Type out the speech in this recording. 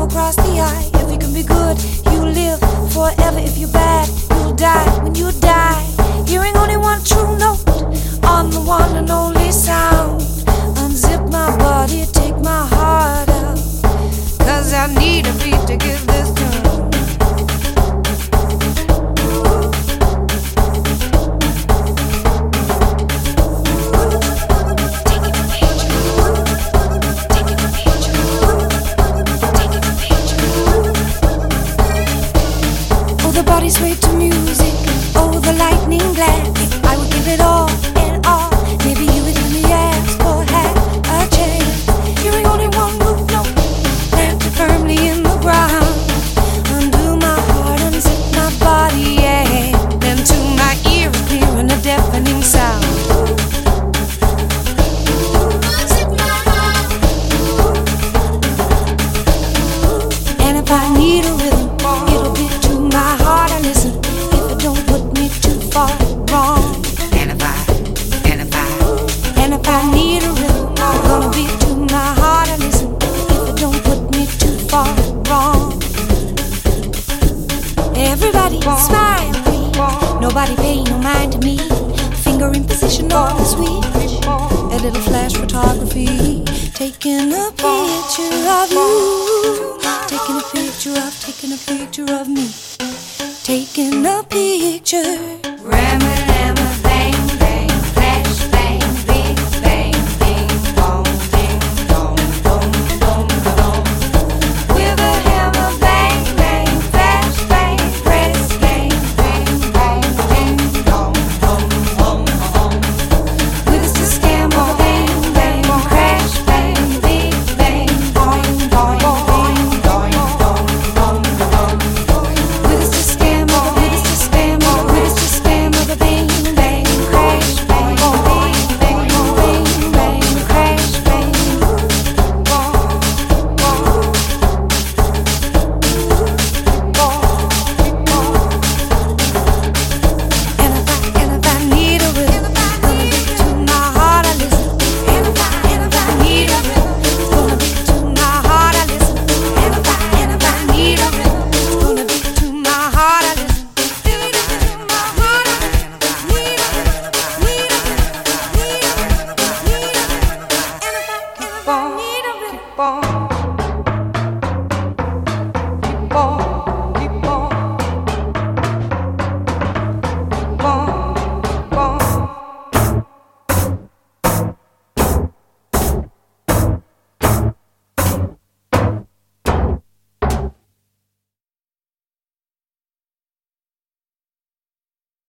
across the eye. If you can be good, you live forever. If you're bad, you'll die. When you die, hearing only one true note on the one and only sound. Unzip my body, take my heart out, 'cause I need a beat to give this tune. Body swayed to music, oh the lightning blast. I would give it all and all. Maybe you would let me ask for half a chance. Hearing only one root note, planted firmly in the ground. Undo my heart, unzip my body, yeah. Then to my ears, clearing a deafening sound. Unzip my heart. And if I need a rhythm, it'll be to my heart. I listen if it don't put me too far wrong. And if I need a rhythm, it's gonna be to my heart. I listen if it don't put me too far wrong. Everybody smile, please. Nobody pay no mind to me. Finger in position on the switch. A little flash photography, taking a picture of you.